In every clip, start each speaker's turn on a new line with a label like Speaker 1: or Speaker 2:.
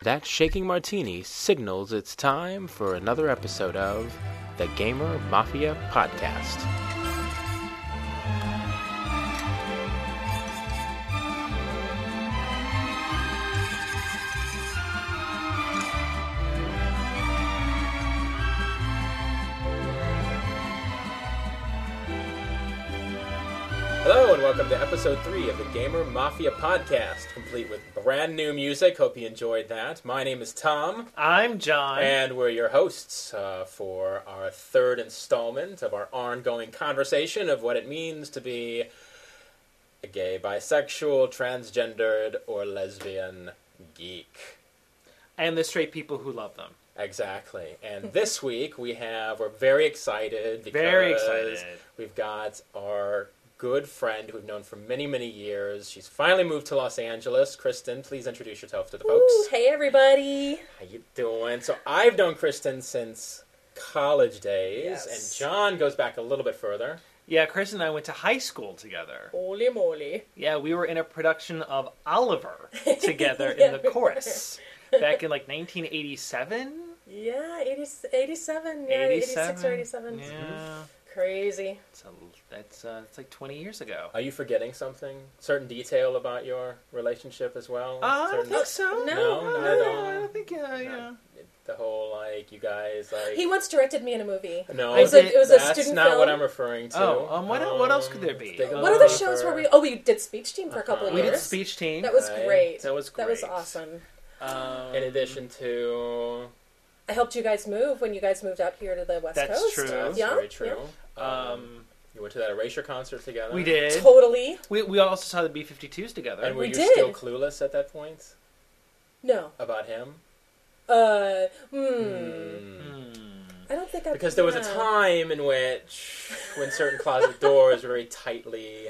Speaker 1: That shaking martini signals it's time for another episode of the Gamer Mafia Podcast. Hello and welcome to episode 3 of the Gamer Mafia Podcast, complete with brand new music. Hope you enjoyed that. My name is Tom.
Speaker 2: I'm John.
Speaker 1: And we're your hosts for our third installment of our ongoing conversation of what it means to be a gay, bisexual, transgendered, or lesbian geek.
Speaker 2: And the straight people who love them.
Speaker 1: Exactly. And this week we're very excited because we've got our good friend who we've known for many, many years. She's finally moved to Los Angeles. Kristen, please introduce yourself to the folks.
Speaker 3: Ooh, hey, everybody.
Speaker 1: How you doing? So I've known Kristen since college days,
Speaker 3: Yes.
Speaker 1: and John goes back a little bit further.
Speaker 2: Yeah, Chris and I went to high school together.
Speaker 3: Holy moly.
Speaker 2: Yeah, we were in a production of Oliver together in the chorus back in like 1987.
Speaker 3: Yeah, 87. Yeah, 86 or 87.
Speaker 2: Yeah.
Speaker 3: Crazy.
Speaker 2: It's like 20 years ago.
Speaker 1: Are you forgetting something? Certain detail about your relationship as well?
Speaker 2: I don't think so.
Speaker 1: No, not at all.
Speaker 2: I don't think, yeah.
Speaker 1: The whole, you guys,
Speaker 3: He once directed me in a movie.
Speaker 1: No,
Speaker 3: it was a
Speaker 1: that's
Speaker 3: student
Speaker 1: not
Speaker 3: film.
Speaker 1: what I'm referring to.
Speaker 2: What else could there be?
Speaker 3: What other shows were we... Oh, we did Speech Team for a couple of
Speaker 2: We
Speaker 3: years.
Speaker 2: did Speech Team.
Speaker 3: That was great.
Speaker 2: That was great.
Speaker 3: That was awesome.
Speaker 1: In addition to...
Speaker 3: I helped you guys move when you guys moved out here to the West Coast.
Speaker 2: That's true.
Speaker 1: That's
Speaker 3: Yeah,
Speaker 1: very true.
Speaker 3: yeah.
Speaker 1: You went to that Erasure concert together?
Speaker 2: We did.
Speaker 3: Totally.
Speaker 2: We also saw the B-52s together.
Speaker 1: And were
Speaker 3: We
Speaker 1: you
Speaker 3: did.
Speaker 1: still clueless at that point
Speaker 3: No.
Speaker 1: about him?
Speaker 3: I don't think I...
Speaker 1: Because there was a time in which, when certain closet doors were very tightly,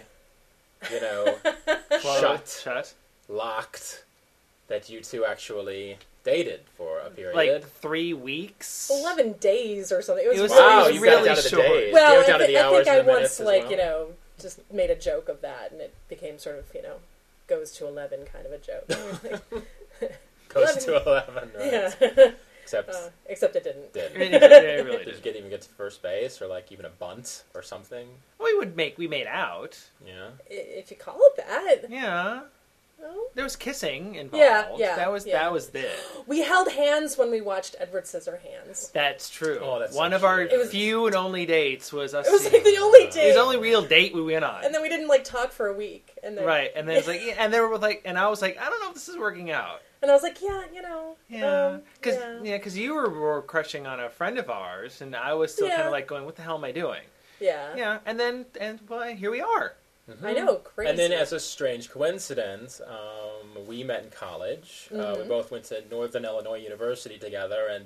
Speaker 1: shut, locked, that you two actually dated for a period.
Speaker 2: Like 3 weeks.
Speaker 3: 11 days or something. It was
Speaker 1: Wow,
Speaker 2: really
Speaker 1: you got down to the
Speaker 2: short.
Speaker 1: days.
Speaker 3: Well,
Speaker 1: You got down to the
Speaker 3: I
Speaker 1: hours
Speaker 3: think I
Speaker 1: and the minutes
Speaker 3: once,
Speaker 1: as well?
Speaker 3: just made a joke of that, and it became sort of, goes to 11 kind of a joke.
Speaker 1: Goes to 11, right?
Speaker 3: Yeah.
Speaker 1: Except
Speaker 3: it didn't.
Speaker 1: did.
Speaker 2: It really
Speaker 1: Did
Speaker 2: did.
Speaker 1: you even get to first base, or even a bunt or something?
Speaker 2: We made out.
Speaker 1: Yeah.
Speaker 3: If you call it that.
Speaker 2: Yeah.
Speaker 3: No?
Speaker 2: There was kissing involved.
Speaker 3: Yeah.
Speaker 2: That was it.
Speaker 3: We held hands when we watched Edward Scissorhands.
Speaker 2: That's true.
Speaker 1: Oh, that's
Speaker 2: one
Speaker 1: so
Speaker 2: of our
Speaker 1: cute.
Speaker 2: few and only dates was us.
Speaker 3: It was
Speaker 2: seeing-
Speaker 3: the only
Speaker 2: It was
Speaker 3: date.
Speaker 2: the only real date we went on.
Speaker 3: And then we didn't talk for a week. And then,
Speaker 2: Right, and then it's and they were and I was like, I don't know if this is working out.
Speaker 3: And I was like, yeah.
Speaker 2: Because you were crushing on a friend of ours, and I was still kind of going, what the hell am I doing?
Speaker 3: Yeah.
Speaker 2: Yeah, and here we are.
Speaker 1: Mm-hmm.
Speaker 3: I know, crazy.
Speaker 1: And then, as a strange coincidence, we met in college. We both went to Northern Illinois University together, and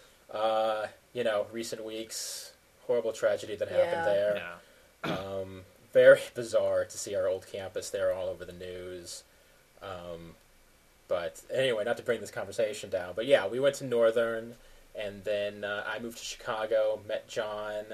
Speaker 1: recent weeks, horrible tragedy that happened there.
Speaker 2: Yeah.
Speaker 1: Very bizarre to see our old campus there all over the news. But anyway, not to bring this conversation down, but yeah, we went to Northern, and then I moved to Chicago, met John.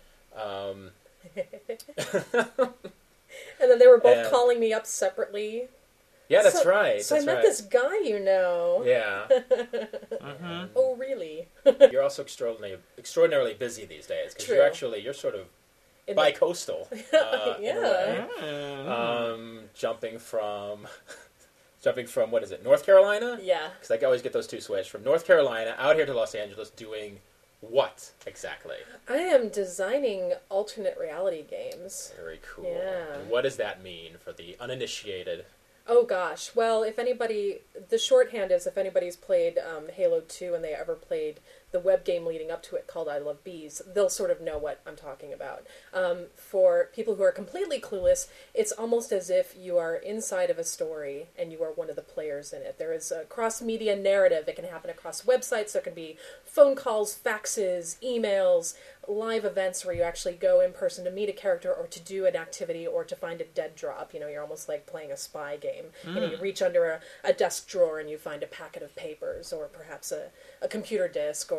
Speaker 3: And then they were both calling me up separately.
Speaker 1: Yeah, that's right.
Speaker 3: So
Speaker 1: that's
Speaker 3: I met
Speaker 1: right.
Speaker 3: this guy,
Speaker 1: Yeah.
Speaker 2: Mm-hmm.
Speaker 3: Oh, really?
Speaker 1: You're also extraordinarily busy these days, because
Speaker 3: True.
Speaker 1: you're sort of bi-coastal. In a way. Jumping from what is it, North Carolina?
Speaker 3: Yeah.
Speaker 1: Because I always get those two switched. From North Carolina out here to Los Angeles doing what exactly?
Speaker 3: I am designing alternate reality games.
Speaker 1: Very cool.
Speaker 3: Yeah.
Speaker 1: And what does that mean for the uninitiated?
Speaker 3: Oh gosh. Well, the shorthand is if anybody's played Halo 2 and they ever played the web game leading up to it called I Love Bees, they'll sort of know what I'm talking about. For people who are completely clueless, it's almost as if you are inside of a story and you are one of the players in it. There is a cross-media narrative. It can happen across websites. There can be phone calls, faxes, emails, live events where you actually go in person to meet a character or to do an activity or to find a dead drop. You're almost like playing a spy game. You reach under a desk drawer and you find a packet of papers or perhaps a computer disk or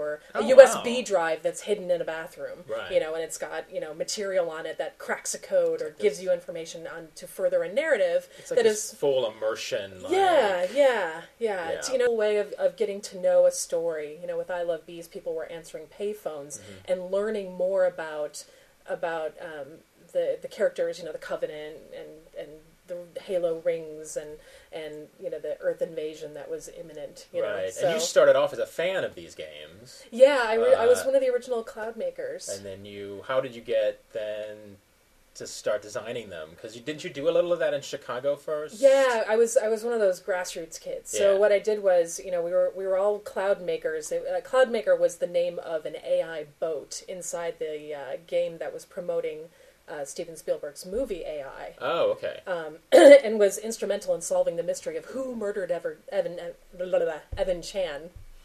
Speaker 3: or a USB drive that's hidden in a bathroom,
Speaker 1: right.
Speaker 3: you know, and it's got, you know, material on it that cracks a code or gives you information on to further a narrative
Speaker 1: it's like that is full immersion. Like,
Speaker 3: yeah. It's, you know, a way of getting to know a story. You know, with I Love Bees, people were answering payphones and learning more about the characters, you know, the Covenant and the Halo rings and you know, the Earth invasion that was imminent. You know? So,
Speaker 1: and you started off as a fan of these games.
Speaker 3: Yeah, I was one of the original cloud makers.
Speaker 1: And then how did you get then to start designing them? Because didn't you do a little of that in Chicago first?
Speaker 3: Yeah, I was one of those grassroots kids. So what I did was, you know, we were all cloud makers. Cloud Maker was the name of an AI boat inside the game that was promoting Steven Spielberg's movie AI.
Speaker 1: Oh, okay.
Speaker 3: And was instrumental in solving the mystery of who murdered Evan Chan.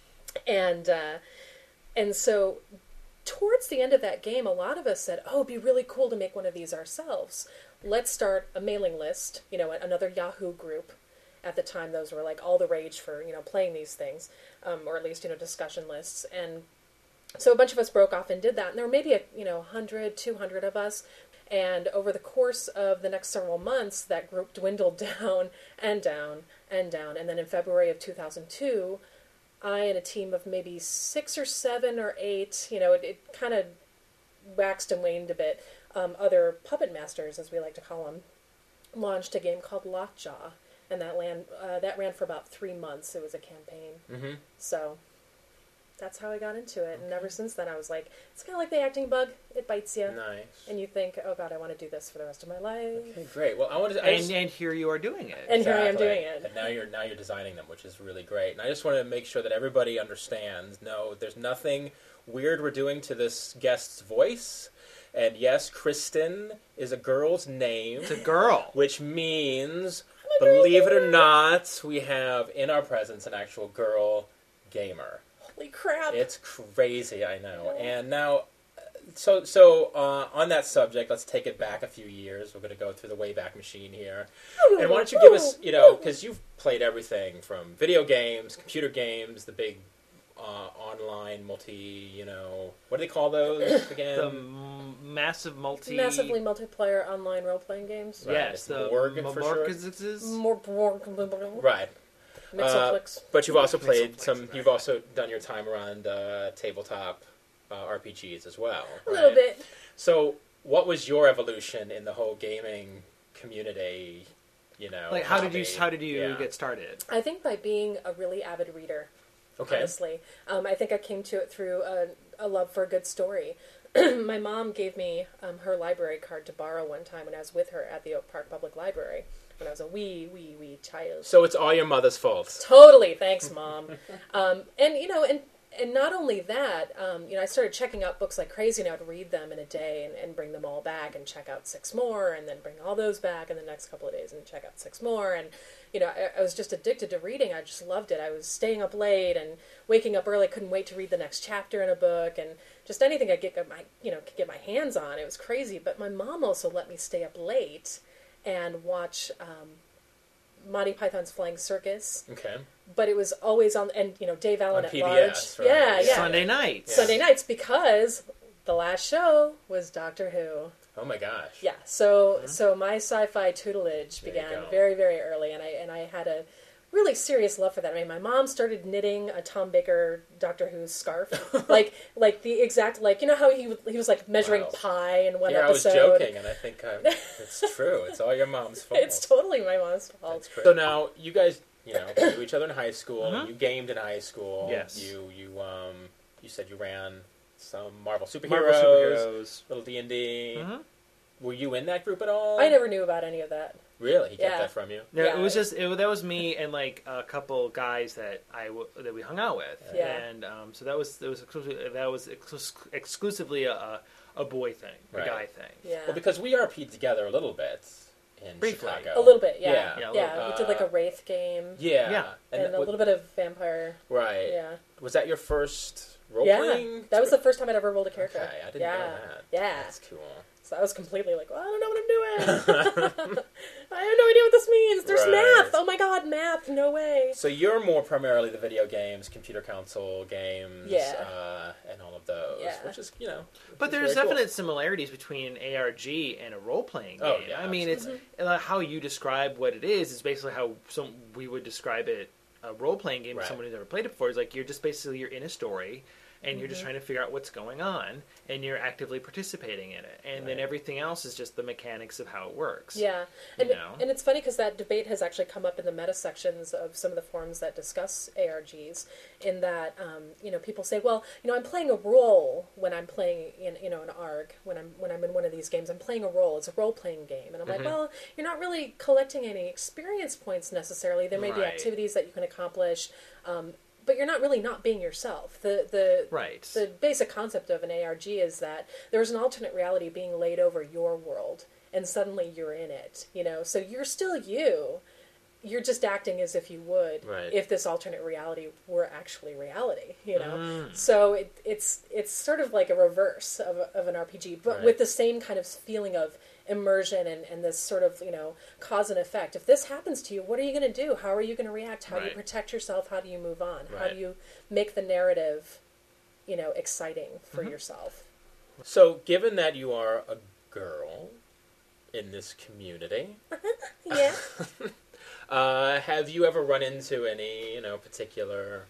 Speaker 3: And so towards the end of that game, a lot of us said, oh, it'd be really cool to make one of these ourselves. Let's start a mailing list, you know, another Yahoo group. At the time, those were like all the rage for, you know, playing these things, or at least, you know, discussion lists. And so a bunch of us broke off and did that. And there were maybe, 100, 200 of us. And over the course of the next several months, that group dwindled down and down and down. And then in February of 2002, I and a team of maybe 6 or 7 or 8, you know, it kind of waxed and waned a bit. Other puppet masters, as we like to call them, launched a game called Lockjaw. And that ran for about 3 months. It was a campaign. Mm-hmm. So that's how I got into it. And ever since then, I was like, it's kind of like the acting bug. It bites you.
Speaker 1: Nice.
Speaker 3: And you think, oh, God, I want to do this for the rest of my life.
Speaker 1: Okay, great. Well,
Speaker 2: and here you are doing it.
Speaker 3: And here I am doing it.
Speaker 1: And now you're designing them, which is really great. And I just want to make sure that everybody understands, no, there's nothing weird we're doing to this guest's voice. And yes, Kristen is a girl's name.
Speaker 2: It's a girl.
Speaker 1: Which means, believe it or not, we have in our presence an actual girl gamer.
Speaker 3: Holy crap.
Speaker 1: It's crazy, I know. And now, so on that subject, let's take it back a few years. We're going to go through the Wayback Machine here. And why don't you give us, you know, because you've played everything from video games, computer games, the big online multi, you know, what do they call those again?
Speaker 2: The massively
Speaker 3: multiplayer online role-playing games.
Speaker 1: Right.
Speaker 2: Yes, the
Speaker 1: Borg for sure. Right.
Speaker 3: Mixoplex.
Speaker 1: But you've also played you've also done your time around tabletop RPGs as well. Right?
Speaker 3: A little bit.
Speaker 1: So what was your evolution in the whole gaming community, you know?
Speaker 2: Like, how did you get started?
Speaker 3: I think by being a really avid reader.
Speaker 1: Okay.
Speaker 3: Honestly. I think I came to it through a love for a good story. My mom gave me her library card to borrow one time when I was with her at the Oak Park Public Library when I was a wee child.
Speaker 1: So it's all your mother's fault.
Speaker 3: Totally. Thanks, Mom. And not only that, I started checking out books like crazy, and I would read them in a day and bring them all back and check out 6 more and then bring all those back in the next couple of days and check out 6 more. And, you know, I was just addicted to reading. I just loved it. I was staying up late and waking up early. Couldn't wait to read the next chapter in a book, and just anything I could get my hands on. It was crazy. But my mom also let me stay up late and watch Monty Python's Flying Circus.
Speaker 1: Okay.
Speaker 3: But it was always on, and, you know, Dave Allen at
Speaker 1: PBS,
Speaker 3: Large.
Speaker 1: Right?
Speaker 3: Yeah.
Speaker 2: Sunday nights.
Speaker 3: Sunday nights, because the last show was Doctor Who.
Speaker 1: Oh my gosh.
Speaker 3: Yeah. So my sci-fi tutelage began very, very early, and I had a really serious love for that. I mean, my mom started knitting a Tom Baker Doctor Who scarf, like the exact, like, you know how he was like measuring pi in one episode.
Speaker 1: I was joking, and I think it's true. It's all your mom's fault.
Speaker 3: It's totally my mom's fault.
Speaker 1: So now you guys, you know, knew each other in high school. You gamed in high school.
Speaker 2: Yes.
Speaker 1: You said you ran some Marvel superheroes, little D&D. Were you in that group at all?
Speaker 3: I never knew about any of that.
Speaker 1: Really? He kept that from you?
Speaker 2: Yeah, it was just that was me and like a couple guys that that we hung out with.
Speaker 3: Yeah.
Speaker 2: And so that was exclusively a boy thing, a guy thing.
Speaker 3: Yeah.
Speaker 1: Well, because we RP'd together a little bit in Chicago.
Speaker 3: A little bit, yeah.
Speaker 1: Yeah.
Speaker 3: We did like a Wraith game.
Speaker 1: Yeah.
Speaker 3: And a little bit of vampire.
Speaker 1: Right.
Speaker 3: Yeah.
Speaker 1: Was that your first role-playing?
Speaker 3: Yeah. That was the first time I'd ever rolled a character.
Speaker 1: Okay, I didn't know that.
Speaker 3: Yeah.
Speaker 1: That's cool.
Speaker 3: So I was completely like, well, I don't know what I'm doing. I have no idea what this means. There's
Speaker 1: Right.
Speaker 3: math. Oh my god, math. No way.
Speaker 1: So you're more primarily the video games, computer console games,
Speaker 3: Yeah.
Speaker 1: and all of those,
Speaker 3: Yeah.
Speaker 1: which is,
Speaker 2: But there's definite similarities between an ARG and a role-playing game.
Speaker 1: Oh, yeah,
Speaker 2: I mean, it's how you describe what it is basically how we would describe it. A role-playing game to someone who's never played it before is like you're in a story, and you're just trying to figure out what's going on, and you're actively participating in it, and then everything else is just the mechanics of how it works.
Speaker 3: Yeah, and it's funny because that debate has actually come up in the meta sections of some of the forums that discuss ARGs. In that, people say, well, I'm playing a role when I'm playing in an ARG when I'm in one of these games. I'm playing a role. It's a role playing game, and I'm like, well, you're not really collecting any experience points necessarily. There may be activities that you can accomplish. But you're not really not being yourself. The basic concept of an ARG is that there's an alternate reality being laid over your world, and suddenly you're in it. So you're still you. You're just acting as if you would if this alternate reality were actually reality. So it's sort of like a reverse of an RPG, but with the same kind of feeling of immersion and this sort of cause and effect. If this happens to you, what are you going to do? How are you going to react? How do you protect yourself? How do you move on? How do you make the narrative exciting for yourself?
Speaker 1: So given that you are a girl in this community,
Speaker 3: Yeah.
Speaker 1: Have you ever run into any particular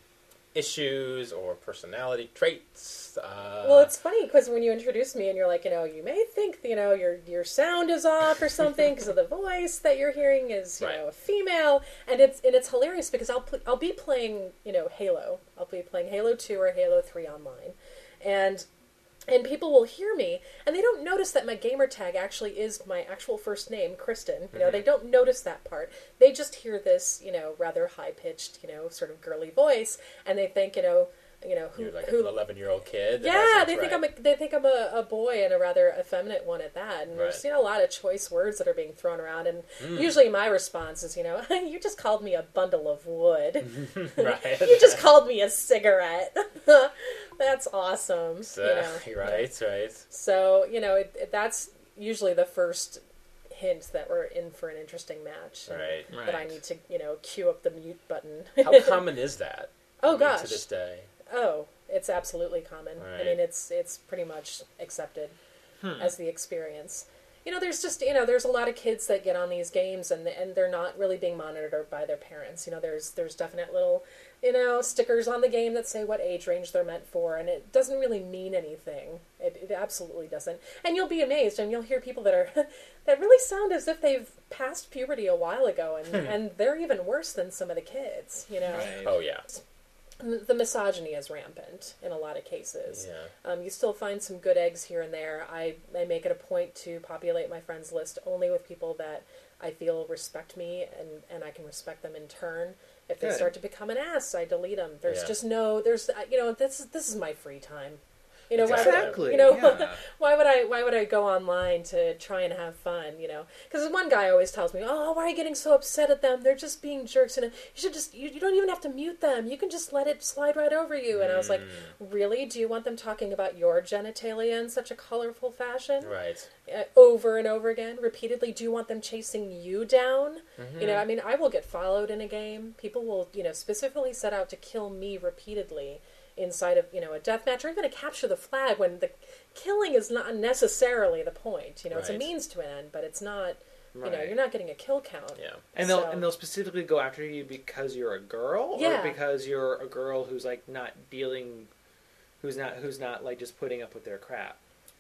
Speaker 1: issues or personality traits?
Speaker 3: Well, it's funny because when you introduce me and you're like, you may think, your sound is off or something because of the voice that you're hearing is, a female, and it's hilarious because I'll be playing, Halo. I'll be playing Halo 2 or Halo 3 online, and people will hear me, and they don't notice that my gamer tag actually is my actual first name, Kristen. They don't notice that part. They just hear this, rather high-pitched, sort of girly voice, and they think, who
Speaker 1: you're like an 11-year-old kid.
Speaker 3: Yeah, they think I'm a boy and a rather effeminate one at that. And there's a lot of choice words that are being thrown around, and usually my response is, you just called me a bundle of wood. You just called me a cigarette. That's awesome.
Speaker 1: Right.
Speaker 3: So that's usually the first hint that we're in for an interesting match.
Speaker 1: Right.
Speaker 3: That I need to cue up the mute button.
Speaker 1: How common is that?
Speaker 3: Gosh,
Speaker 1: to this day.
Speaker 3: Oh, it's absolutely common.
Speaker 1: Right.
Speaker 3: I mean, it's pretty much accepted as the experience. There's just there's a lot of kids that get on these games and they're not really being monitored by their parents. There's definite little stickers on the game that say what age range they're meant for, and it doesn't really mean anything. It absolutely doesn't. And you'll be amazed, and you'll hear people that are that really sound as if they've passed puberty a while ago, and they're even worse than some of the kids.
Speaker 1: Right. Oh yeah.
Speaker 3: The misogyny is rampant in a lot of cases.
Speaker 1: Yeah.
Speaker 3: You still find some good eggs here and there. I make it a point to populate my friends list only with people that I feel respect me and I can respect them in turn. If they start to become an ass, I delete them. There's just this is my free time.
Speaker 2: Exactly.
Speaker 3: Why would I go online to try and have fun? Because one guy always tells me, "Oh, why are you getting so upset at them? They're just being jerks, and you don't even have to mute them. You can just let it slide right over you." And I was like, "Really? Do you want them talking about your genitalia in such a colorful fashion,
Speaker 1: right?
Speaker 3: Over and over again, repeatedly? Do you want them chasing you down? I mean, I will get followed in a game. People will, specifically set out to kill me repeatedly." Inside of a death match or even a capture the flag when the killing is not necessarily the point. It's a means to an end, but it's not. You're not getting a kill count.
Speaker 1: Yeah,
Speaker 2: and they'll specifically go after you because you're a girl, or because you're a girl who's like not dealing, who's not like just putting up with their crap.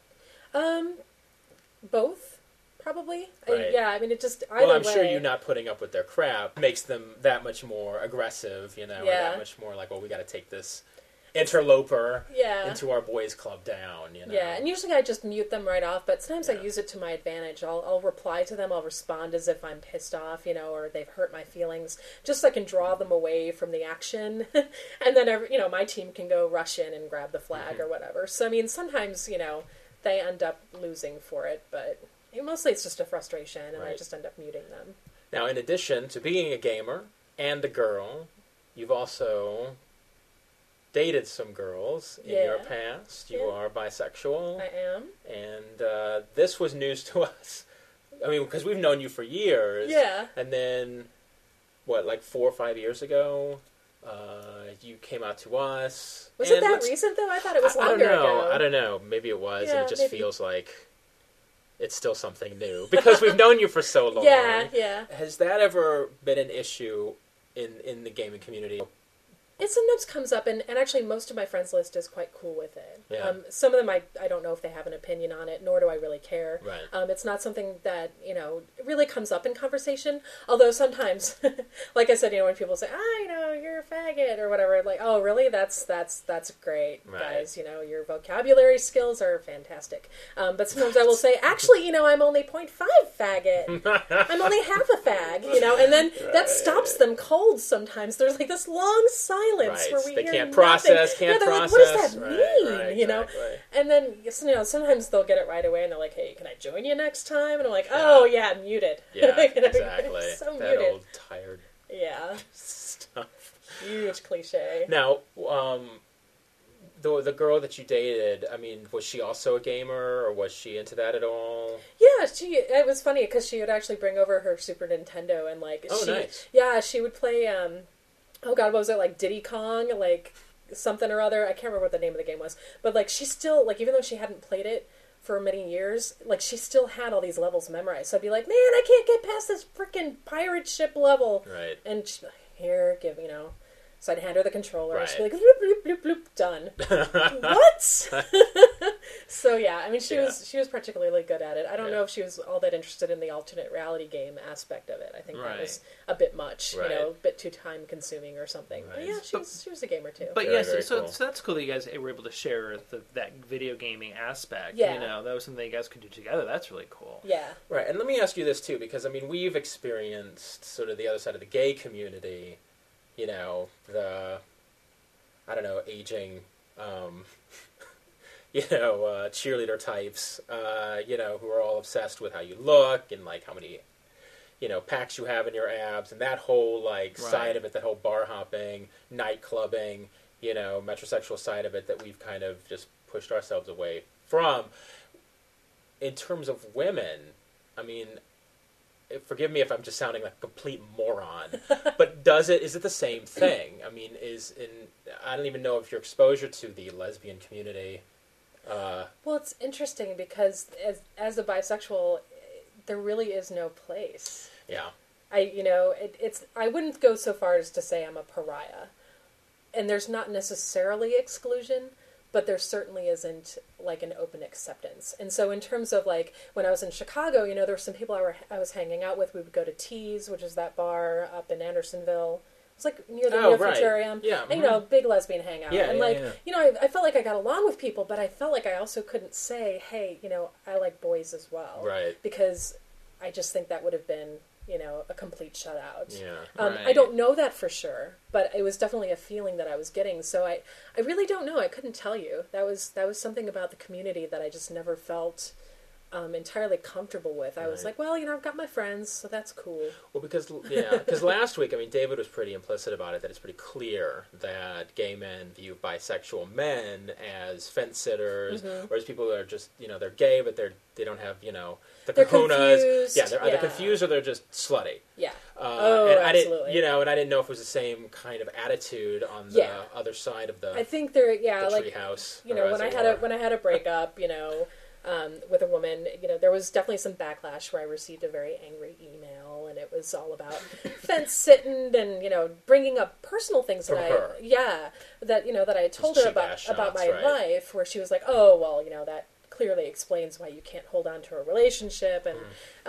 Speaker 3: Both. Probably.
Speaker 1: Right.
Speaker 3: I mean, it just...
Speaker 1: Well, I'm sure you not putting up with their crap makes them that much more aggressive, or that much more like, well, we got to take this interloper into our boys' club down,
Speaker 3: Yeah, and usually I just mute them right off, but sometimes I use it to my advantage. I'll reply to them, I'll respond as if I'm pissed off, or they've hurt my feelings, just so I can draw them away from the action, and then, my team can go rush in and grab the flag or whatever. So, I mean, sometimes, they end up losing for it, but mostly it's just a frustration, and I just end up muting them.
Speaker 1: Now, in addition to being a gamer and a girl, you've also dated some girls in your past. You are bisexual.
Speaker 3: I am.
Speaker 1: And this was news to us I mean, because we've known you for years.
Speaker 3: Yeah.
Speaker 1: And then, what, like 4 or 5 years ago, you came out to us.
Speaker 3: Was it that recent, though? I thought it was longer ago.
Speaker 1: I don't know. Maybe it was, and it just feels like it's still something new. Because we've known you for so long.
Speaker 3: Yeah.
Speaker 1: Has that ever been an issue in the gaming community?
Speaker 3: It sometimes comes up, and actually most of my friends list is quite cool with it.
Speaker 1: Yeah.
Speaker 3: Some of them I don't know if they have an opinion on it, nor do I really care.
Speaker 1: Right.
Speaker 3: It's not something that, really comes up in conversation. Although sometimes, like I said, when people say, you're a faggot or whatever, like, oh, really? That's great,
Speaker 1: right.
Speaker 3: guys. Your vocabulary skills are fantastic. But sometimes I will say, actually, I'm only 0.5 faggot. I'm only half a fag, and then that stops them cold sometimes. There's like this long silence.
Speaker 1: Right.
Speaker 3: Where we
Speaker 1: they
Speaker 3: hear
Speaker 1: can't
Speaker 3: nothing.
Speaker 1: process,
Speaker 3: Like,
Speaker 1: process.
Speaker 3: what does that mean?
Speaker 1: Right,
Speaker 3: Exactly. And then sometimes they'll get it right away, and they're like, "Hey, can I join you next time?" And I'm like, "Oh yeah, muted."
Speaker 1: Yeah, exactly.
Speaker 3: So
Speaker 1: that
Speaker 3: muted.
Speaker 1: old tired stuff.
Speaker 3: Huge cliche.
Speaker 1: Now, the girl that you dated, I mean, was she also a gamer, or was she into that at all?
Speaker 3: Yeah, it was funny because she would actually bring over her Super Nintendo and
Speaker 1: nice.
Speaker 3: Yeah, she would play. Oh God, what was it, like Diddy Kong, like something or other? I can't remember what the name of the game was, but like she still, like, even though she hadn't played it for many years, like she still had all these levels memorized. So I'd be like, man, I can't get past this freaking pirate ship level.
Speaker 1: Right.
Speaker 3: And she'd be like, here, So I'd hand her the controller,
Speaker 1: right.
Speaker 3: and she'd be like, bloop, bloop, bloop, bloop, done. What? So yeah, I mean, she was particularly good at it. I don't know if she was all that interested in the alternate reality game aspect of it. I think that was a bit much, a bit too time consuming or something. Right. But yeah, she was a gamer too.
Speaker 2: But very cool. So that's cool that you guys were able to share that video gaming aspect.
Speaker 3: Yeah.
Speaker 2: That was something you guys could do together. That's really cool.
Speaker 3: Yeah.
Speaker 1: Right, and let me ask you this too, because I mean, we've experienced sort of the other side of the gay community. Aging, cheerleader types, who are all obsessed with how you look and, like, how many, packs you have in your abs, and that whole, side of it, that whole bar hopping, night clubbing, metrosexual side of it that we've kind of just pushed ourselves away from. In terms of women, I mean, forgive me if I'm just sounding like a complete moron, but is it the same thing? I mean, I don't even know if your exposure to the lesbian community.
Speaker 3: Well, it's interesting because as a bisexual, there really is no place.
Speaker 1: Yeah.
Speaker 3: I wouldn't go so far as to say I'm a pariah, and there's not necessarily exclusion, but there certainly isn't like an open acceptance. And so in terms of like when I was in Chicago, there were some people I was hanging out with. We would go to Tees, which is that bar up in Andersonville. It's like near the Neofuturarium.
Speaker 1: Yeah.
Speaker 3: And, big lesbian hangout.
Speaker 1: Yeah,
Speaker 3: and I felt like I got along with people, but I felt like I also couldn't say, hey, I like boys as well.
Speaker 1: Right.
Speaker 3: Because I just think that would have been, a complete shutout.
Speaker 1: Yeah.
Speaker 3: I don't know that for sure, but it was definitely a feeling that I was getting. So I really don't know. I couldn't tell you. That was something about the community that I just never felt entirely comfortable with. I was like, well, I've got my friends, so that's cool.
Speaker 1: Well, because last week, I mean, David was pretty implicit about it, that it's pretty clear that gay men view bisexual men as fence sitters, whereas people who are just, they're gay, but they don't have, the
Speaker 3: they're
Speaker 1: kahunas.
Speaker 3: Confused.
Speaker 1: Yeah, they're either confused or they're just slutty.
Speaker 3: Yeah.
Speaker 1: And
Speaker 3: absolutely.
Speaker 1: And I didn't know if it was the same kind of attitude on the other side of the
Speaker 3: I think there,
Speaker 1: the treehouse.
Speaker 3: When I had a breakup, with a woman, there was definitely some backlash where I received a very angry email, and it was all about fence sitting and bringing up personal things that I had told her about my life, where she was like, oh well, that clearly explains why you can't hold on to a relationship, and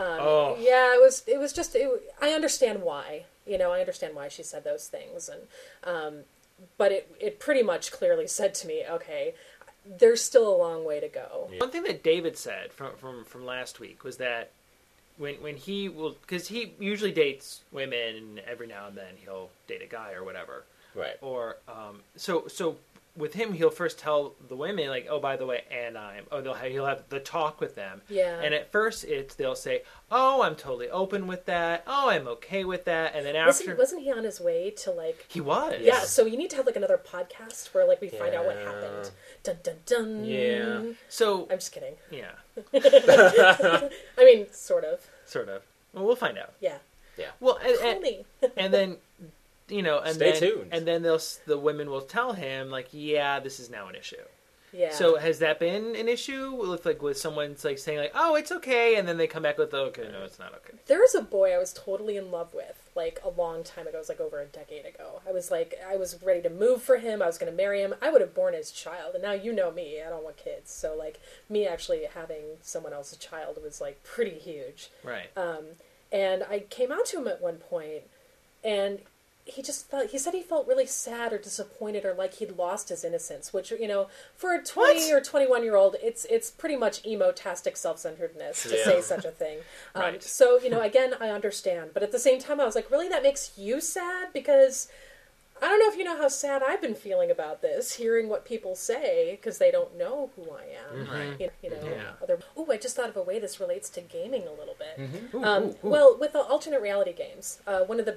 Speaker 3: it was just I understand why, I understand why she said those things, and but it pretty much clearly said to me, okay, there's still a long way to go.
Speaker 2: Yeah. One thing that David said from last week was that when he will, because he usually dates women, and every now and then he'll date a guy or whatever,
Speaker 1: right?
Speaker 2: Or so with him, he'll first tell the women, like, oh, by the way, and he'll have the talk with them.
Speaker 3: Yeah.
Speaker 2: And at first they'll say, oh, I'm totally open with that. Oh, I'm okay with that. And then after...
Speaker 3: Wasn't he on his way to, like...
Speaker 2: He was.
Speaker 3: Yeah, so you need to have, like, another podcast where, like, we find out what happened. Dun, dun, dun.
Speaker 1: Yeah.
Speaker 2: So...
Speaker 3: I'm just kidding.
Speaker 2: Yeah.
Speaker 3: I mean, sort of.
Speaker 2: Sort of. Well, we'll find out.
Speaker 3: Yeah.
Speaker 2: Well,
Speaker 3: Call me.
Speaker 2: and then,
Speaker 1: Stay tuned.
Speaker 2: And then the women will tell him, like, yeah, this is now an issue.
Speaker 3: Yeah.
Speaker 2: So has that been an issue with someone saying like, oh, it's okay, and then they come back with, okay, no, it's not okay.
Speaker 3: There was a boy I was totally in love with, like, a long time ago. It was like over a decade ago. I was ready to move for him. I was going to marry him. I would have born his child. And now you know me. I don't want kids. So, like, me actually having someone else's child was, like, pretty huge.
Speaker 2: Right.
Speaker 3: And I came out to him at one point, and he said he felt really sad or disappointed or like he'd lost his innocence, which, for a 20 or 21-year-old, it's pretty much emo-tastic self-centeredness to say such a thing.
Speaker 2: Right.
Speaker 3: So, again, I understand. But at the same time, I was like, really, that makes you sad? Because I don't know if you know how sad I've been feeling about this, hearing what people say, because they don't know who I am.
Speaker 2: Right.
Speaker 3: I just thought of a way this relates to gaming a little bit.
Speaker 2: Mm-hmm.
Speaker 3: Well, with the alternate reality games, one of the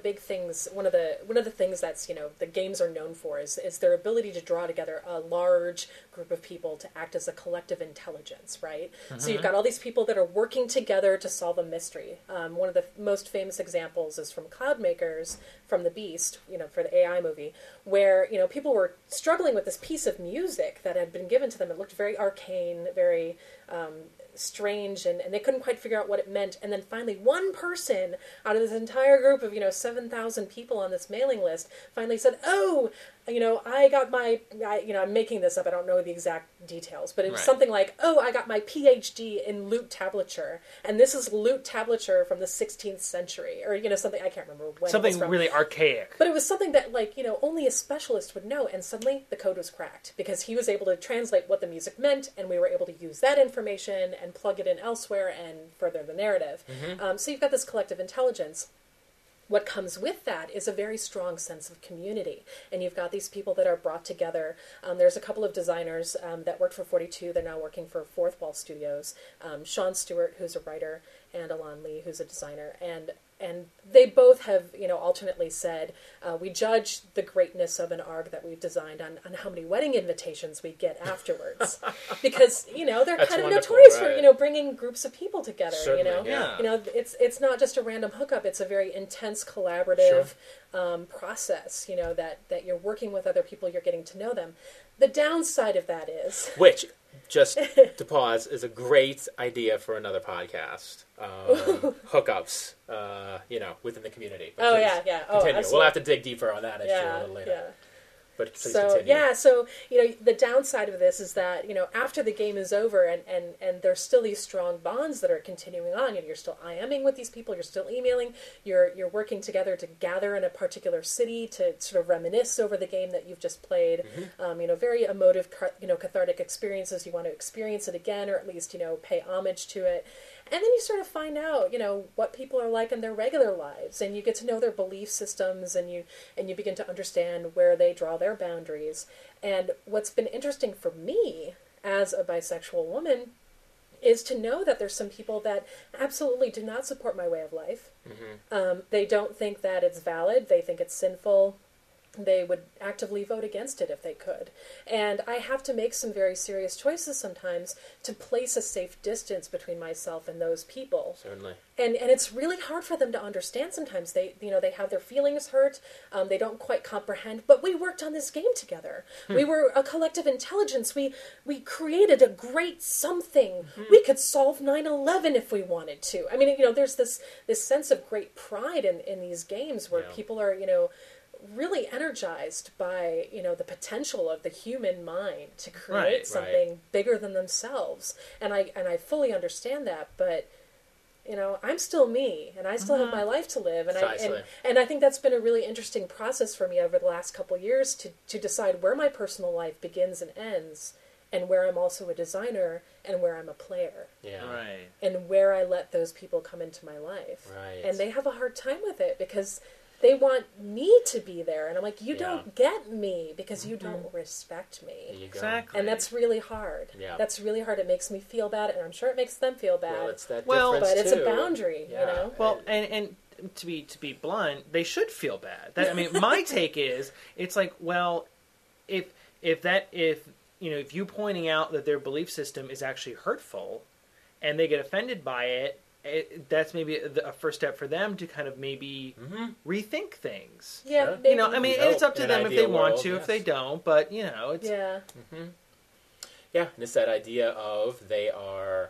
Speaker 3: things that's, the games are known for is their ability to draw together a large group of people to act as a collective intelligence, right? Mm-hmm. So you've got all these people that are working together to solve a mystery. One of the most famous examples is from Cloudmakers, from The Beast, for the AI movie, where, people were struggling with this piece of music that had been given to them. It looked very arcane, very strange, and they couldn't quite figure out what it meant. And then finally, one person out of this entire group of 7,000 people on this mailing list finally said, "Oh, I got my, I'm making this up. I don't know the exact details, but it was something like, oh, I got my PhD in lute tablature, and this is lute tablature from the 16th century, or something. I can't remember when.
Speaker 2: Something
Speaker 3: it was from.
Speaker 2: Really archaic.
Speaker 3: But it was something that only a specialist would know. And suddenly the code was cracked because he was able to translate what the music meant, and we were able to use that information and plug it in elsewhere and further the narrative. Mm-hmm. So you've got this collective intelligence. What comes with that is a very strong sense of community. And you've got these people that are brought together. There's a couple of designers that worked for 42. They're now working for Fourth Wall Studios. Sean Stewart, who's a writer, and Alon Lee, who's a designer. And they both have, alternately said, we judge the greatness of an ARG that we've designed on how many wedding invitations we get afterwards. Because, they're
Speaker 1: That's
Speaker 3: kind of
Speaker 1: wonderful,
Speaker 3: notorious
Speaker 1: right.
Speaker 3: for, bringing groups of people together,
Speaker 1: Certainly, yeah.
Speaker 3: It's not just a random hookup. It's a very intense collaborative process, that you're working with other people, you're getting to know them. The downside of that is...
Speaker 1: Which, just to pause, is a great idea for another podcast. Hookups, within the community. But
Speaker 3: yeah. Oh,
Speaker 1: continue.
Speaker 3: absolutely.
Speaker 1: We'll have to dig deeper on that issue a little later.
Speaker 3: Yeah.
Speaker 1: But please
Speaker 3: So
Speaker 1: continue.
Speaker 3: the downside of this is that after the game is over and there's still these strong bonds that are continuing on, you're still IMing with these people, you're still emailing, you're working together to gather in a particular city to sort of reminisce over the game that you've just played. Mm-hmm. Very emotive, cathartic experiences. You want to experience it again, or at least pay homage to it. And then you sort of find out, what people are like in their regular lives, and you get to know their belief systems, and you begin to understand where they draw their boundaries. And what's been interesting for me as a bisexual woman is to know that there's some people that absolutely do not support my way of life. Mm-hmm. They don't think that it's valid. They think it's sinful. They would actively vote against it if they could. And I have to make some very serious choices sometimes to place a safe distance between myself and those people.
Speaker 1: Certainly.
Speaker 3: And it's really hard for them to understand sometimes. They have their feelings hurt. They don't quite comprehend. But we worked on this game together. We were a collective intelligence. We created a great something. We could solve 9/11 if we wanted to. I mean, there's this sense of great pride in these games where people are, really energized by the potential of the human mind to create something bigger than themselves, and I fully understand that, but I'm still me, and I still have my life to live, and I think that's been a really interesting process for me over the last couple years to decide where my personal life begins and ends, and where I'm also a designer, and where I'm a player, and where I let those people come into my life, and they have a hard time with it because they want me to be there. And I'm like, you don't get me because you don't respect me.
Speaker 2: Exactly.
Speaker 3: And that's really hard. Yeah. That's really hard. It makes me feel bad, and I'm sure it makes them feel bad.
Speaker 1: Well, it's that difference
Speaker 3: but it's
Speaker 1: too.
Speaker 3: a boundary,
Speaker 2: Well, and to be blunt, they should feel bad. My take is, it's like, well, if you pointing out that their belief system is actually hurtful, and they get offended by it, that's maybe a first step for them to kind of maybe rethink things.
Speaker 3: Yeah,
Speaker 2: you know, I mean, it's up to them if they want to, if they don't, but you know, it's
Speaker 3: yeah,
Speaker 1: yeah, and it's that idea of they are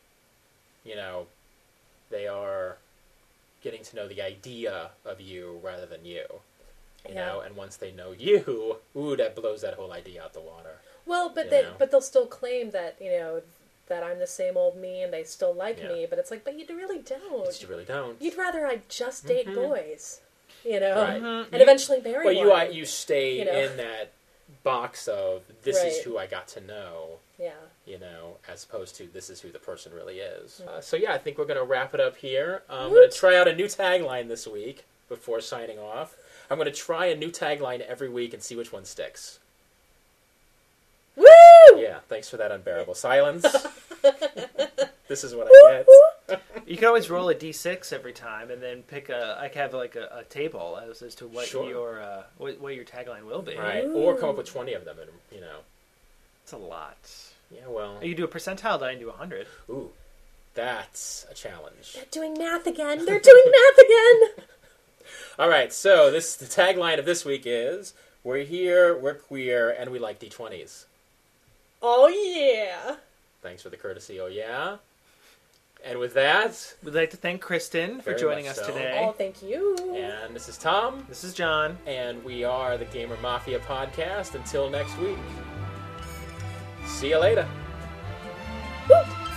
Speaker 1: getting to know the idea of you rather than you. You know, and once they know you, that blows that whole idea out the water.
Speaker 3: Well, but they'll still claim that, you know, that I'm the same old me and they still like me, but it's like, but you really don't.
Speaker 1: But you really don't.
Speaker 3: You'd rather I just date boys, you know,
Speaker 1: right.
Speaker 3: and eventually marry one.
Speaker 1: Well, you stay in that box of this is who I got to know.
Speaker 3: Yeah.
Speaker 1: You know, as opposed to this is who the person really is. So I think we're going to wrap it up here. I'm going to try out a new tagline this week before signing off. I'm going to try a new tagline every week and see which one sticks.
Speaker 3: Woo!
Speaker 1: Yeah, thanks for that unbearable silence. This is what I get.
Speaker 2: You can always roll a d6 every time, and then pick I can have like a table as to what your what your tagline will be.
Speaker 1: Right, or come up with 20 of them, and you know,
Speaker 2: it's a lot.
Speaker 1: Yeah, well,
Speaker 2: you do a percentile, then I do 100.
Speaker 1: Ooh, that's a challenge.
Speaker 3: They're doing math again. They're doing math again.
Speaker 1: All right, so the tagline of this week is: we're here, we're queer, and we like D20s.
Speaker 3: Oh yeah!
Speaker 2: Thanks
Speaker 1: for the courtesy. Oh yeah. And with that,
Speaker 2: we'd like to thank Kristen for joining us today.
Speaker 3: Oh, thank you.
Speaker 1: And this is Tom.
Speaker 2: This is John.
Speaker 1: And we are the Gamer Mafia Podcast. Until next week. See you later.
Speaker 3: Woo!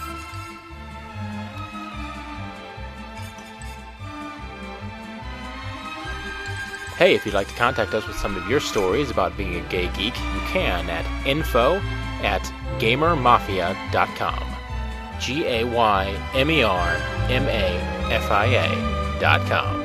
Speaker 1: Hey, if you'd like to contact us with some of your stories about being a gay geek, you can at info@gamermafia.com. GAYMERMAFIA.com.